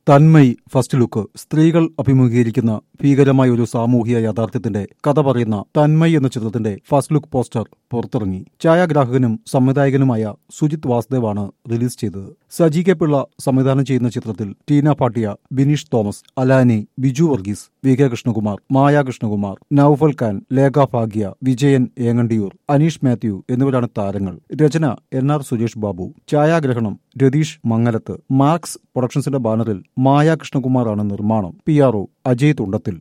Tanmay first look സ്ത്രീകൾ അഭിമുഖീകരിക്കുന്ന ഭീകരമായ ഒരു സാമൂഹിക യാഥാർത്ഥ്യത്തിന്റെ കഥ പറയുന്ന തന്മയ് എന്ന ചിത്രത്തിന്റെ ഫസ്റ്റ് ലുക്ക് പോസ്റ്റർ പുറത്തിറങ്ങി. ഛായാഗ്രാഹകനും സംവിധായകനുമായ സുജിത് വാസുദേവാണ് റിലീസ് ചെയ്തത്. സജി കെ പിള്ള സംവിധാനം ചെയ്യുന്ന ചിത്രത്തിൽ Tina Bhatia, Bineesh Thomas, Alani, Biju Varghese, V K Krishnakumar, Maya Krishnakumar, Noufal Khan, Lekha Bhagya, Vijayan Engandiyur, Aneesh Mathew എന്നിവരാണ് താരങ്ങൾ. രചന NR സുരേഷ് ബാബു. ഛായാഗ്രഹണം രതീഷ് മംഗലത്ത്. മാർക്സ് പ്രൊഡക്ഷൻസിന്റെ ബാനറിൽ മായ കൃഷ്ണകുമാറാണ് നിർമ്മാണം. PRO അജയ് തുണ്ടത്തിൽ.